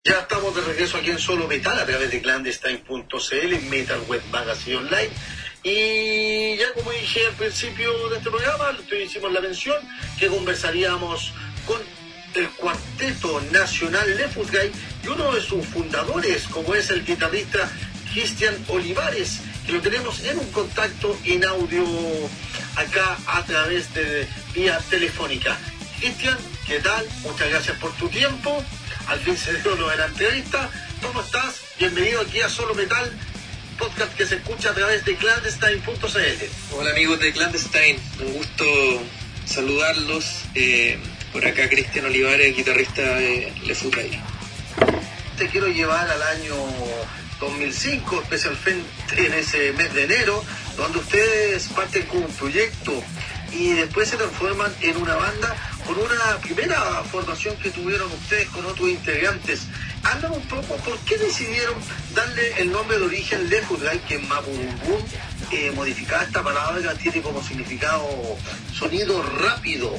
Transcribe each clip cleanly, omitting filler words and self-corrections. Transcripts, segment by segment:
Ya estamos de regreso aquí en Solo Metal a través de clandestine.cl, Metal Web Magazine Online. Y ya como dije al principio de este programa, hicimos la mención que conversaríamos con el Cuarteto Nacional Lefutgay y uno de sus fundadores, como es el guitarrista Cristian Olivares, que lo tenemos en un contacto en audio acá a través de vía telefónica. Cristian, ¿qué tal? Muchas gracias por tu tiempo. Al fin se dio lo de la entrevista. ¿Cómo estás? Bienvenido aquí a Solo Metal, podcast que se escucha a través de clandestine.cl. Hola amigos de Clandestine, un gusto saludarlos. Por acá Cristian Olivares, guitarrista de Lefutgay. Te quiero llevar al año 2005, especialmente en ese mes de enero, donde ustedes parten con un proyecto y después se transforman en una banda con una primera formación que tuvieron ustedes con otros integrantes. Háblanos un poco por qué decidieron darle el nombre de origen Lefutgay, que en Mapudungun, modificada esta palabra, tiene como significado sonido rápido.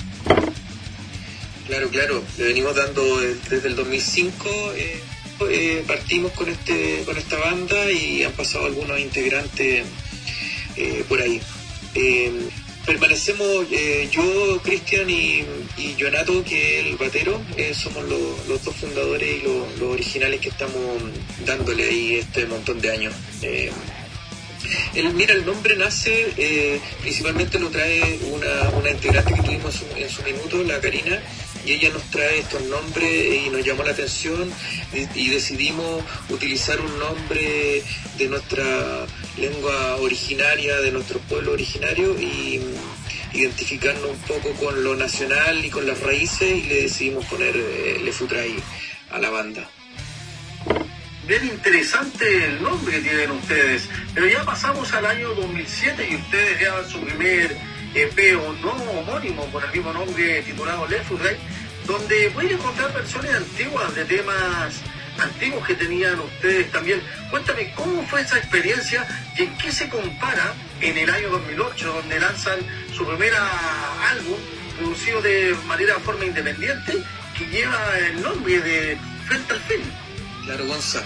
Claro, le venimos dando desde el 2005. Partimos con esta banda y han pasado algunos integrantes por ahí. Permanecemos yo, Cristian y Jonato, que es el batero, somos los dos fundadores y los originales que estamos dándole ahí este montón de años. El nombre nace, principalmente lo trae una integrante que tuvimos en su minuto, la Karina, y ella nos trae estos nombres y nos llamó la atención y decidimos utilizar un nombre de nuestra lengua originaria, de nuestro pueblo originario, y identificarnos un poco con lo nacional y con las raíces, y le decidimos poner Lefutgay a la banda. Bien interesante el nombre que tienen ustedes, pero ya pasamos al año 2007 y ustedes llevan su primer EP o no homónimo con el mismo nombre titulado Lefutgay, donde pueden encontrar versiones antiguas de temas antiguos que tenían ustedes también. Cuéntame, ¿cómo fue esa experiencia y en qué se compara en el año 2008, donde lanzan su primer álbum producido de forma independiente, que lleva el nombre de Frente al Fin? Claro, Gonza.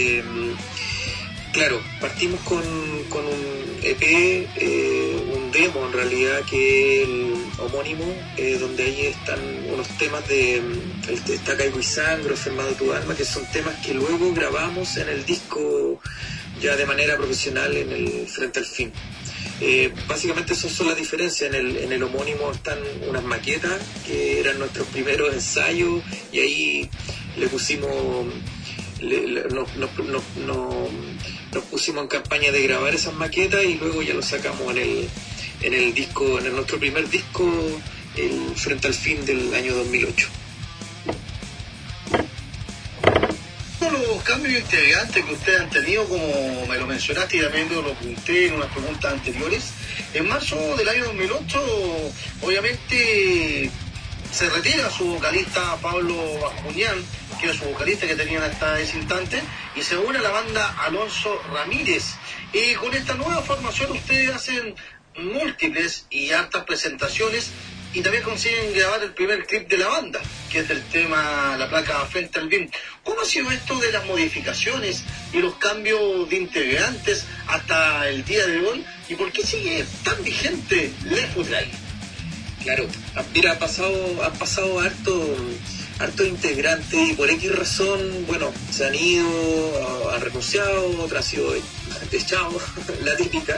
Partimos con un EP, un demo en realidad, que es el homónimo, donde ahí están unos temas está Caigo y Sangro, Enfermado tu Alma, que son temas que luego grabamos en el disco ya de manera profesional en el Frente al Fin. Básicamente esas son las diferencias. En el homónimo están unas maquetas que eran nuestros primeros ensayos, y ahí le pusimos... Nos pusimos en campaña de grabar esas maquetas y luego ya lo sacamos en el disco, en nuestro primer disco, el Frente al Fin del año 2008. Los cambios integrantes que ustedes han tenido, como me lo mencionaste y también lo apunté en unas preguntas anteriores, en marzo del año 2008 obviamente se retira su vocalista Pablo Bascuñán, que era su vocalista que tenían hasta ese instante, y se une a la banda Alonso Ramírez. Y con esta nueva formación ustedes hacen múltiples y hartas presentaciones y también consiguen grabar el primer clip de la banda, que es del tema La Placa Frente al Fin. ¿Cómo ha sido esto de las modificaciones y los cambios de integrantes hasta el día de hoy? ¿Y por qué sigue tan vigente Lefutgay? Claro, mira, han pasado hartos integrantes y por X razón, se han ido, han renunciado, otros han sido echados, la típica.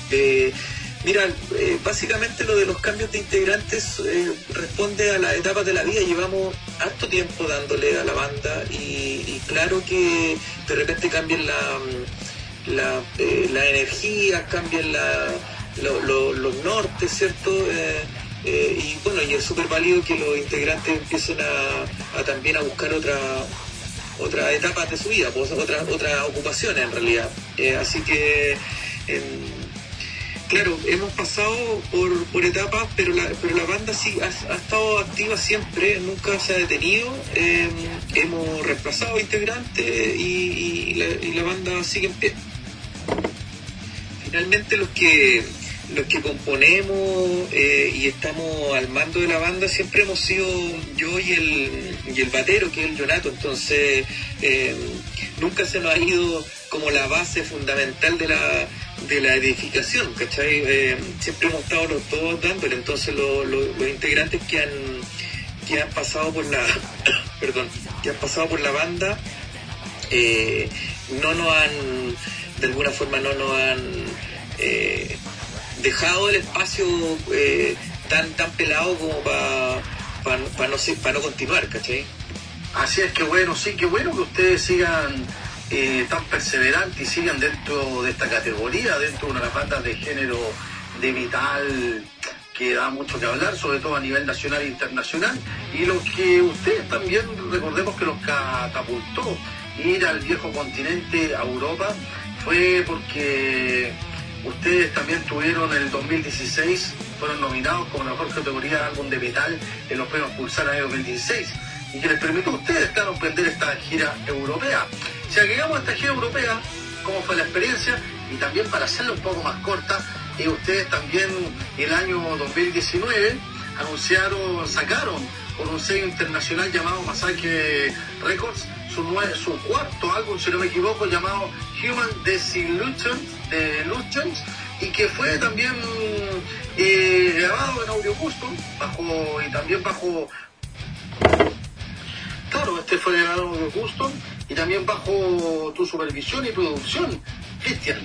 Básicamente lo de los cambios de integrantes responde a las etapas de la vida. Llevamos harto tiempo dándole a la banda y claro que de repente cambian la energía, cambian los nortes, ¿cierto? Y es súper válido que los integrantes empiecen a también a buscar otras etapas de su vida, pues, otras ocupaciones en realidad. Así que, claro, hemos pasado por etapas, pero la banda sí ha estado activa siempre, nunca se ha detenido. Hemos reemplazado integrantes y la banda sigue en pie. Finalmente los que los que componemos y estamos al mando de la banda siempre hemos sido yo y el batero, que es el Jonato. Entonces nunca se nos ha ido como la base fundamental de la edificación, ¿cachai? Siempre hemos estado los dos dándole. Entonces los integrantes que han pasado por la que han pasado por la banda no nos han, de alguna forma no nos han dejado el espacio tan pelado como para no continuar, ¿cachai? Así es, que bueno, sí, que bueno que ustedes sigan tan perseverantes y sigan dentro de esta categoría, dentro de una banda de género de metal que da mucho que hablar, sobre todo a nivel nacional e internacional, y lo que ustedes también, recordemos que los catapultó ir al viejo continente, a Europa, fue porque ustedes también tuvieron en el 2016, fueron nominados como la mejor categoría de álbum de metal en los premios Pulsar año 2016, y que les permitió a ustedes, claro, emprender esta gira europea. Si agregamos esta gira europea, ¿cómo fue la experiencia? Y también, para hacerla un poco más corta, ustedes también el año 2019 sacaron con un sello internacional llamado Massacre Records su cuarto álbum, si no me equivoco, llamado Human Desillusions, y que fue también grabado en audio custom este fue grabado en audio custom y también bajo tu supervisión y producción, Cristian.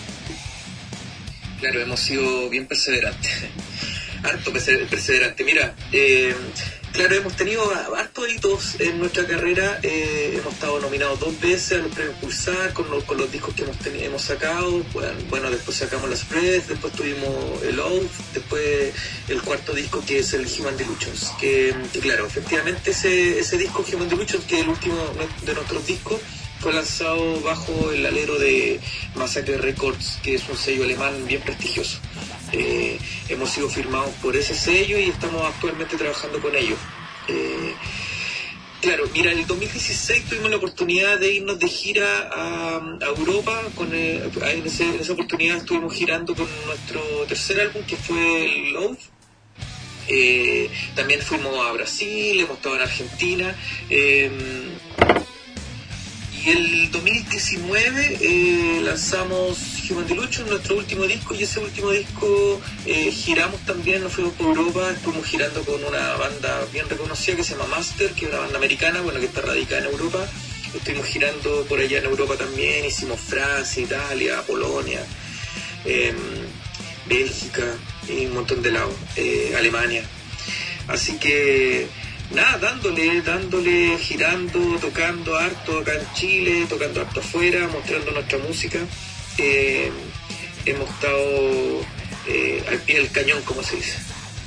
Claro, hemos sido bien perseverantes, harto perseverante. Mira, claro, hemos tenido hartos hitos en nuestra carrera. Hemos estado nominados 2 veces a los premios Pulsar con los discos que hemos sacado. Bueno, después sacamos las Press, después tuvimos el Oath, después el cuarto disco, que es el Human Delusions. Que claro, efectivamente ese disco Human Delusions, que es el último de nuestros discos, fue lanzado bajo el alero de Massacre Records, que es un sello alemán bien prestigioso. Hemos sido firmados por ese sello y estamos actualmente trabajando con ellos. Claro, mira, en el 2016 tuvimos la oportunidad de irnos de gira a Europa. En esa oportunidad estuvimos girando con nuestro tercer álbum, que fue el Love. También fuimos a Brasil, hemos estado en Argentina. Y el 2019 lanzamos Human Delusions, nuestro último disco, y ese último disco giramos también, nos fuimos por Europa, estuvimos girando con una banda bien reconocida que se llama Master, que es una banda americana, que está radicada en Europa. Estuvimos girando por allá en Europa también, hicimos Francia, Italia, Polonia, Bélgica y un montón de lados, Alemania. Así que nada, dándole, girando, tocando harto acá en Chile, tocando harto afuera, mostrando nuestra música. Hemos estado al pie del cañón, como se dice.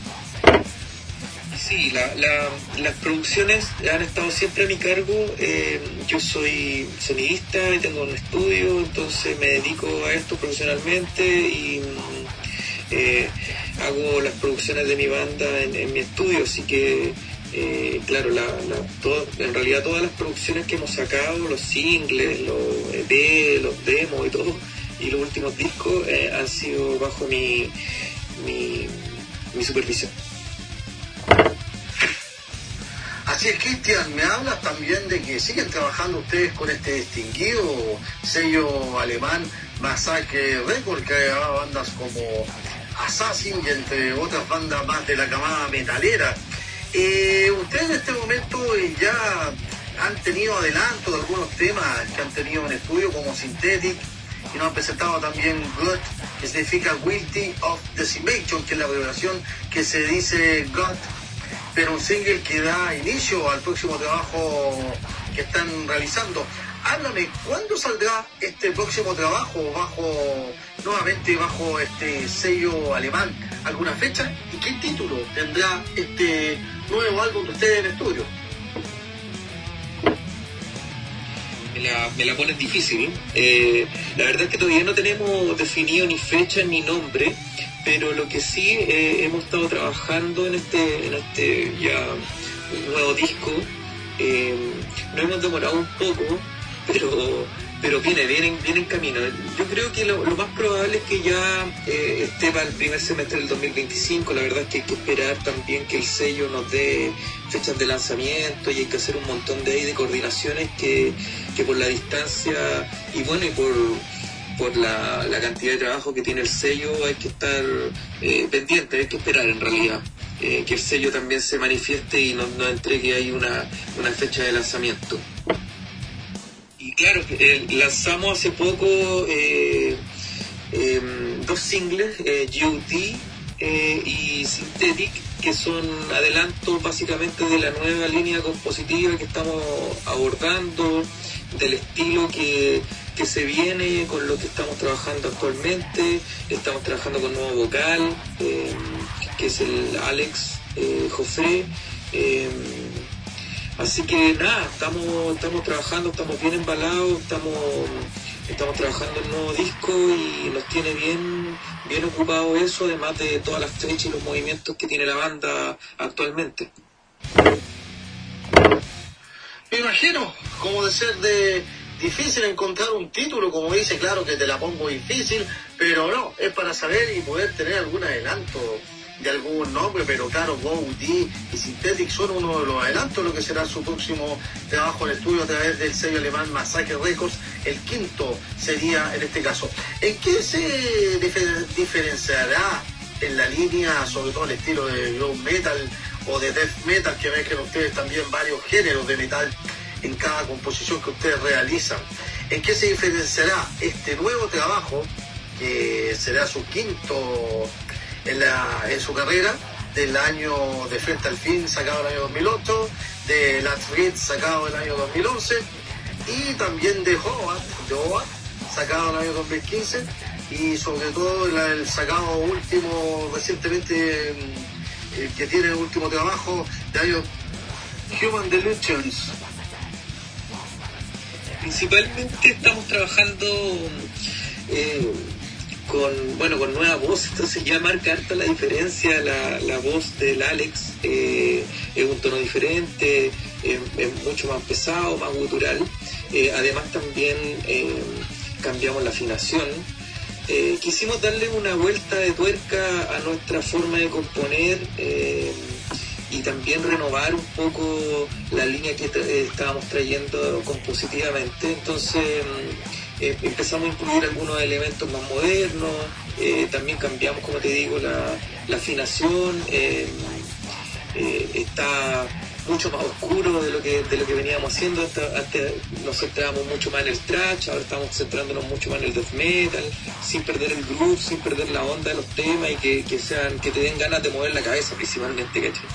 Sí, las producciones han estado siempre a mi cargo. Yo soy sonidista y tengo un estudio, entonces me dedico a esto profesionalmente y hago las producciones de mi banda en mi estudio, así que claro, en realidad todas las producciones que hemos sacado, los singles, los EP, los demos y todo, y los últimos discos han sido bajo mi supervisión. Así es, Cristian, me hablas también de que siguen trabajando ustedes con este distinguido sello alemán Massacre Records, que ha grabado bandas como Assassin y entre otras bandas más de la camada metalera. Ustedes en este momento ya han tenido adelanto de algunos temas que han tenido en estudio, como Synthetic, y nos han presentado también God, que significa Guilty of Decimation, que es la abreviación que se dice God, pero un single que da inicio al próximo trabajo que están realizando. Háblame, ¿cuándo saldrá este próximo trabajo nuevamente bajo este sello alemán? ¿Alguna fecha? ¿Y qué título tendrá este nuevo álbum de ustedes en estudio? Me la pones difícil. La verdad es que todavía no tenemos definido ni fecha ni nombre, pero lo que sí hemos estado trabajando en este ya nuevo disco. Nos hemos demorado un poco, pero pero viene en camino. Yo creo que lo más probable es que ya esté para el primer semestre del 2025. La verdad es que hay que esperar también que el sello nos dé fechas de lanzamiento y hay que hacer un montón de coordinaciones que por la distancia y bueno, y por la cantidad de trabajo que tiene el sello hay que estar pendiente, hay que esperar en realidad que el sello también se manifieste y nos entregue ahí una fecha de lanzamiento. Y claro, lanzamos hace poco 2 singles, GOT y Synthetic, que son adelantos básicamente de la nueva línea compositiva que estamos abordando, del estilo que se viene, con lo que estamos trabajando actualmente. Estamos trabajando con nuevo vocal, que es el Alex José. Así que nada, estamos trabajando, estamos bien embalados, estamos trabajando en un nuevo disco y nos tiene bien ocupado eso, además de todas las fechas y los movimientos que tiene la banda actualmente. Me imagino cómo de ser difícil encontrar un título, como dice, claro que te la pongo difícil, pero no, es para saber y poder tener algún adelanto de algún nombre, pero claro, GOT y Synthetic son uno de los adelantos, lo que será su próximo trabajo en estudio a través del sello alemán Massacre Records, el quinto sería en este caso. ¿En qué se diferenciará en la línea, sobre todo el estilo de groove metal o de death metal, que ven que ustedes también varios géneros de metal en cada composición que ustedes realizan? ¿En qué se diferenciará este nuevo trabajo, que será su quinto en su carrera, del año De Frente al Fin, sacado en el año 2008, de Last Read, sacado en el año 2011, y también de Howard, sacado en el año 2015, y sobre todo el sacado último recientemente, que tiene el último trabajo de año Human Delusions? Principalmente estamos trabajando con nueva voz, entonces ya marca harta la diferencia. La voz del Alex es un tono diferente, es mucho más pesado, más gutural. Además también cambiamos la afinación. Quisimos darle una vuelta de tuerca a nuestra forma de componer y también renovar un poco la línea que estábamos trayendo compositivamente. Entonces empezamos a incluir algunos elementos más modernos, también cambiamos, como te digo, la afinación, está mucho más oscuro de lo que veníamos haciendo. Antes nos centrábamos mucho más en el thrash, ahora estamos centrándonos mucho más en el death metal, sin perder el groove, sin perder la onda de los temas y que te den ganas de mover la cabeza principalmente, ¿cachai?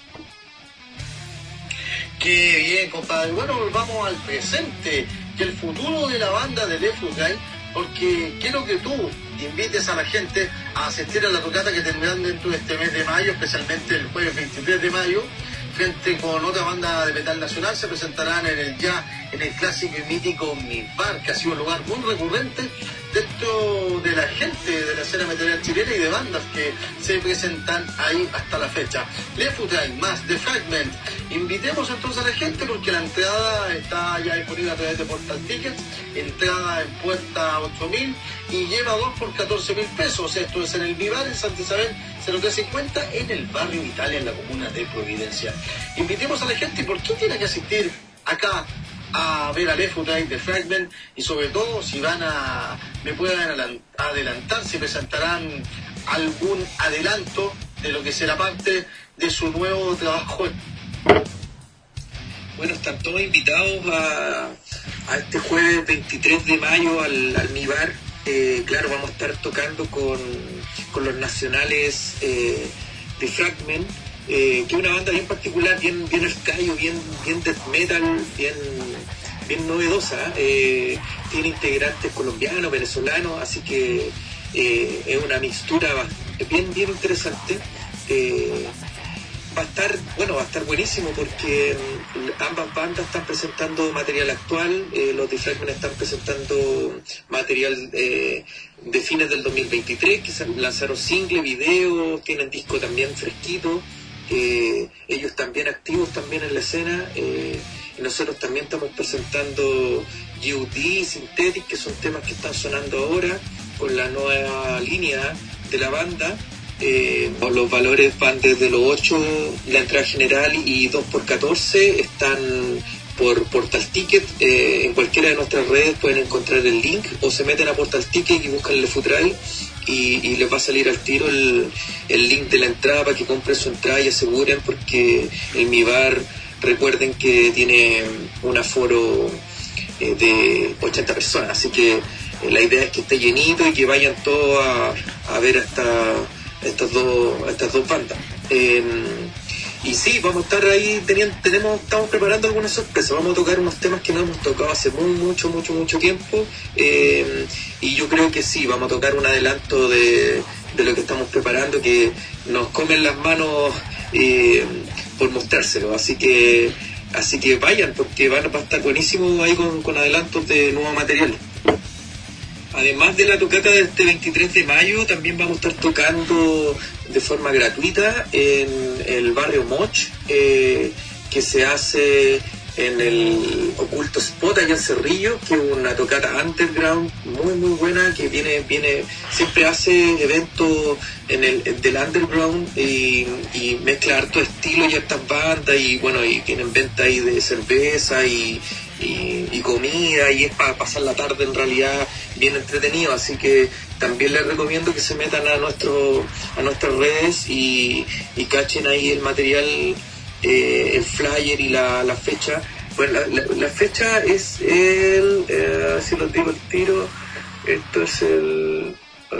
Qué bien, compadre. Bueno, vamos al presente, que el futuro de la banda de Left Foot Dead, porque quiero que tú invites a la gente a asistir a la tocata que tendrán dentro de este mes de mayo, especialmente el jueves 23 de mayo, frente con otra banda de metal nacional. Se presentarán en el clásico y mítico Midbar, que ha sido un lugar muy recurrente dentro de la gente de la escena metalera chilena y de bandas que se presentan ahí hasta la fecha. Left Foot Dead más The Fragment. Invitemos entonces a la gente, porque la entrada está ya disponible a través de Portal Tickets, entrada en puerta 8.000 y lleva 2 por 14.000 pesos. Esto es en el Midbar, en Santa Isabel 0350, en el barrio Italia, en la comuna de Providencia. Invitemos a la gente. ¿Por qué tiene que asistir acá a ver a Left Foot Dead, The Fragment? Y sobre todo, si me pueden adelantar, si presentarán algún adelanto de lo que será parte de su nuevo trabajo. Bueno, están todos invitados a este jueves 23 de mayo al Midbar. Claro, vamos a estar tocando con los nacionales de Fragment, que es una banda bien particular, bien arcaio, bien death metal, bien novedosa. Tiene integrantes colombianos, venezolanos, así que es una mixtura bien interesante. Va a estar buenísimo, porque ambas bandas están presentando material actual. Los de Fragment están presentando material de fines del 2023, que lanzaron single, video, tienen disco también fresquito. Ellos también activos también en la escena, y nosotros también estamos presentando GOD, Synthetic, que son temas que están sonando ahora con la nueva línea de la banda. Los valores van desde los 8, la entrada general, y 2x14 están por Portal Ticket. En cualquiera de nuestras redes pueden encontrar el link, o se meten a Portal Ticket y buscan Le Futray y les va a salir al tiro el link de la entrada para que compren su entrada y aseguren, porque el Mi Bar, recuerden que tiene un aforo de 80 personas, así que la idea es que esté llenito y que vayan todos a ver estas dos bandas. Y sí, vamos a estar ahí, estamos preparando algunas sorpresas. Vamos a tocar unos temas que no hemos tocado hace mucho tiempo, y yo creo que sí, vamos a tocar un adelanto de lo que estamos preparando, que nos comen las manos por mostrárselo, así que vayan, porque va a estar buenísimo ahí con adelantos de nuevo material. Además de la tocata de este 23 de mayo, también vamos a estar tocando de forma gratuita en el barrio Moch, que se hace en el Oculto Spot allá en Cerrillo, que es una tocata underground muy buena, que siempre hace eventos del underground y mezcla harto estilo y hartas bandas, y bueno, y tienen venta ahí de cerveza y comida, y es para pasar la tarde en realidad bien entretenido, así que también les recomiendo que se metan a nuestras redes y cachen ahí el material, el flyer y la fecha. Bueno, la fecha es si lo digo al tiro, esto es el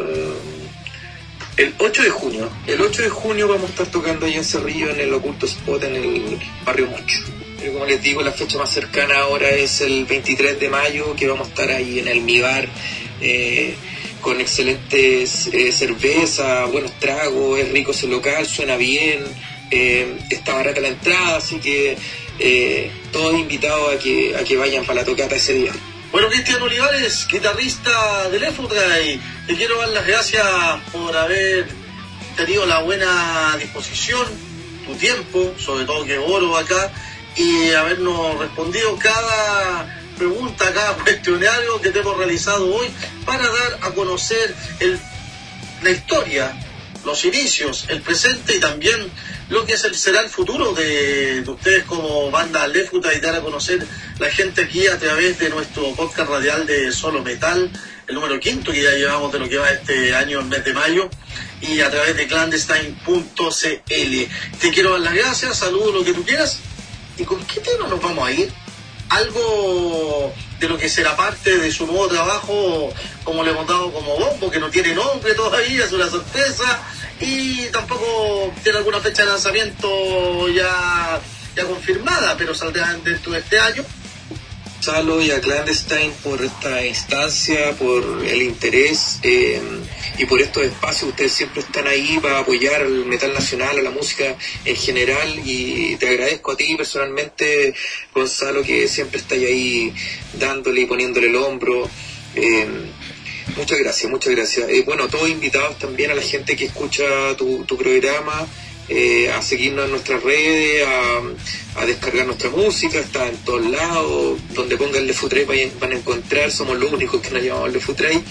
8 de junio. El 8 de junio vamos a estar tocando ahí en Cerrillo, en el Oculto Spot, en el barrio Mocho. Pero como les digo, la fecha más cercana ahora es el 23 de mayo, que vamos a estar ahí en el Mi Bar, con excelentes cerveza, buenos tragos, es rico ese local, suena bien, está barata la entrada, así que todos invitados a que vayan para la tocata ese día. Bueno, Cristian Olivares, guitarrista de Le Futray, te quiero dar las gracias por haber tenido la buena disposición, tu tiempo, sobre todo que oro acá, y habernos respondido cada pregunta, cada cuestionario que te hemos realizado hoy para dar a conocer la historia, los inicios, el presente y también lo que será el futuro de ustedes como banda Le Futray, y dar a conocer la gente aquí a través de nuestro podcast radial de Solo Metal, el número 5 que ya llevamos de lo que va este año, el mes de mayo, y a través de clandestine.cl. Te quiero dar las gracias, saludo lo que tú quieras. ¿Y con qué tema nos vamos a ir? Algo de lo que será parte de su nuevo trabajo, como le hemos dado como bombo, que no tiene nombre todavía, es una sorpresa, y tampoco tiene alguna fecha de lanzamiento ya confirmada, pero saldrá dentro de este año. Salo y a Clandestine por esta instancia, por el interés y por estos espacios. Ustedes siempre están ahí para apoyar al metal nacional, a la música en general, y te agradezco a ti personalmente, Gonzalo, que siempre estás ahí dándole y poniéndole el hombro. Muchas gracias. Bueno, todos invitados también, a la gente que escucha tu programa, a seguirnos en nuestras redes, a descargar nuestra música. Está en todos lados, donde pongan Le Futray van a encontrar, somos los únicos que nos llamamos Le Futray.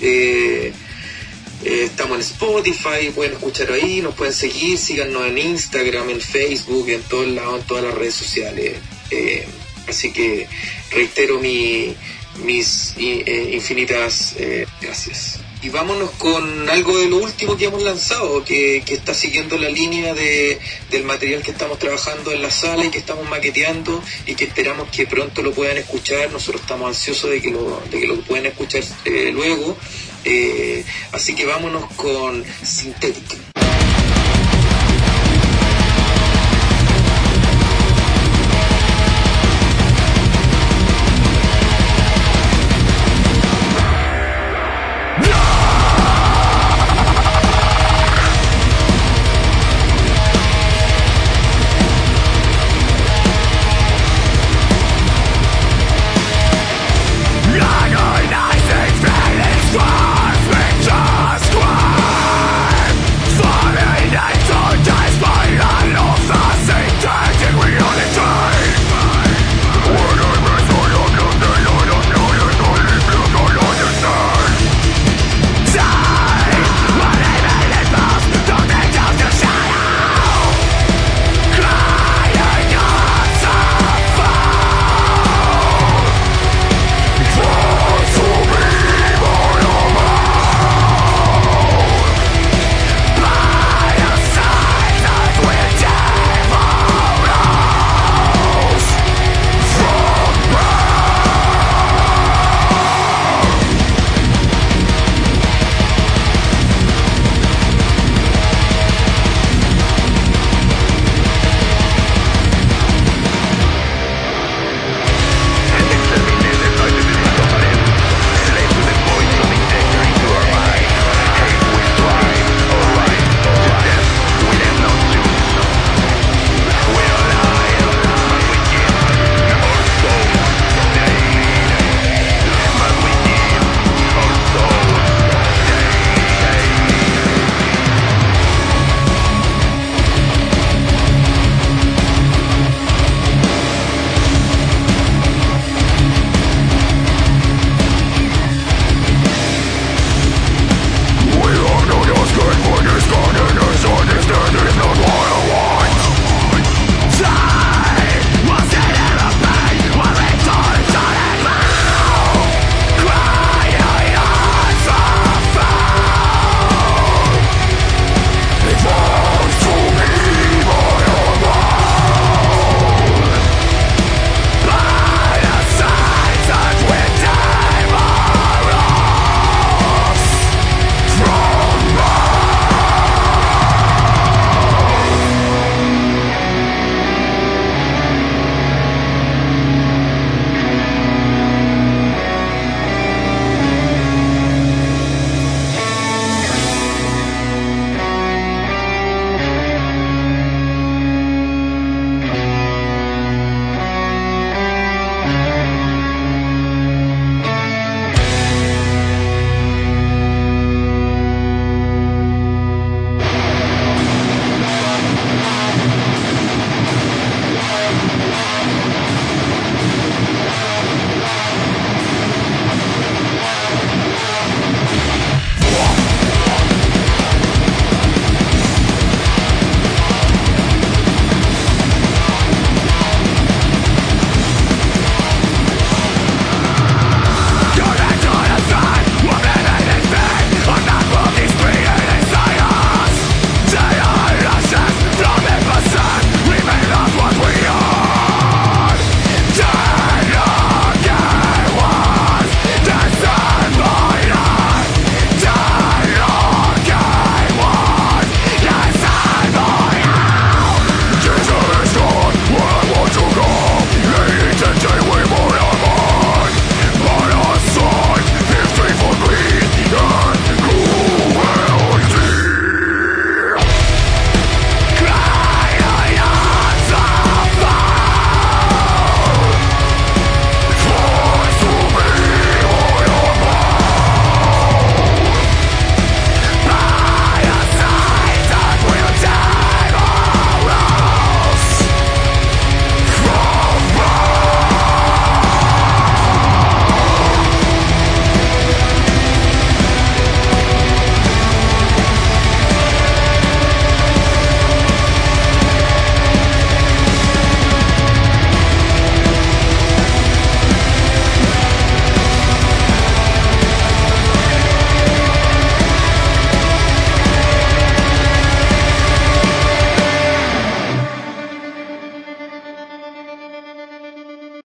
Estamos en Spotify, pueden escuchar ahí, nos pueden seguir, síganos en Instagram, en Facebook, en todos lados, en todas las redes sociales. Así que reitero mis infinitas gracias. Y vámonos con algo de lo último que hemos lanzado, que está siguiendo la línea del material que estamos trabajando en la sala y que estamos maqueteando, y que esperamos que pronto lo puedan escuchar. Nosotros estamos ansiosos de que lo puedan escuchar luego. Así que vámonos con Synthetic.